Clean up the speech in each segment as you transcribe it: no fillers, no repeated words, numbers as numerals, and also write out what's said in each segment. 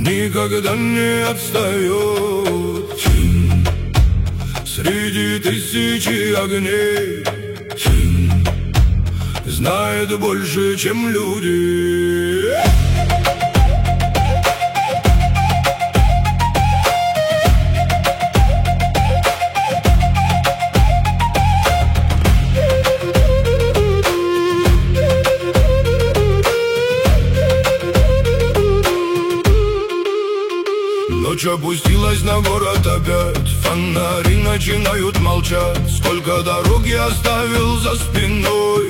никогда не отстает. Тень среди тысячи огней, тень знает больше, чем люди. Ночь опустилась на город опять, фонари начинают молчать. Сколько дорог я оставил за спиной,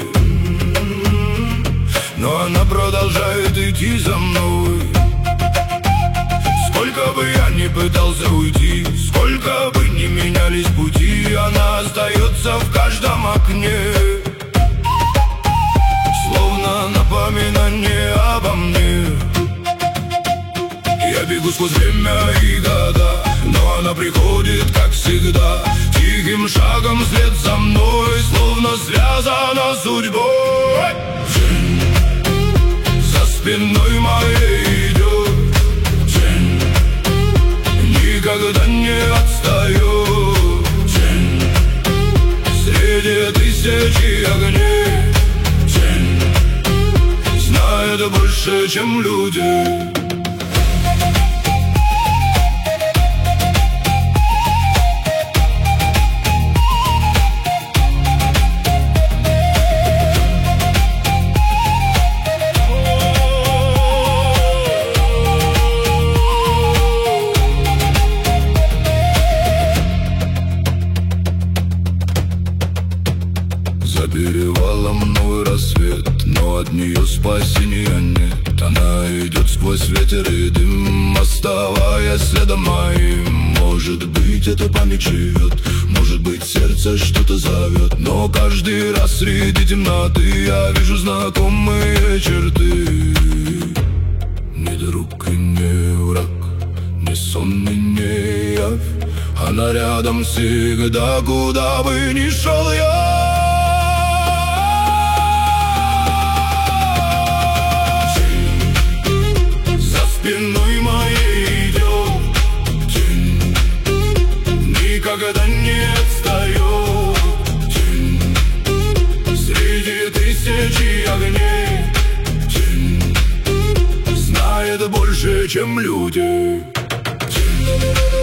но она продолжает идти за мной. Сколько бы я ни пытался уйти, сколько бы ни менялись пути, она остается в каждом окне, словно напоминание обо мне. Я бегу сквозь время и года, но она приходит, как всегда, тихим шагом вслед за мной, словно связана судьбой. Тень за спиной моей идет, тень никогда не отстает. Тень среди тысячи огней, тень знает больше, чем люди. За перевалом новый рассвет, но от нее спасения нет. Она идет сквозь ветер и дым, оставаясь следом моим. Может быть, это память живет, может быть, сердце что-то зовет, но каждый раз среди темноты я вижу знакомые черты. Не друг и не враг, не сон и не явь, она рядом всегда, куда бы ни шел я. Спиной моей идет, тень никогда не отстает. Тень среди тысячи огней, тень знает больше, чем люди. Тень.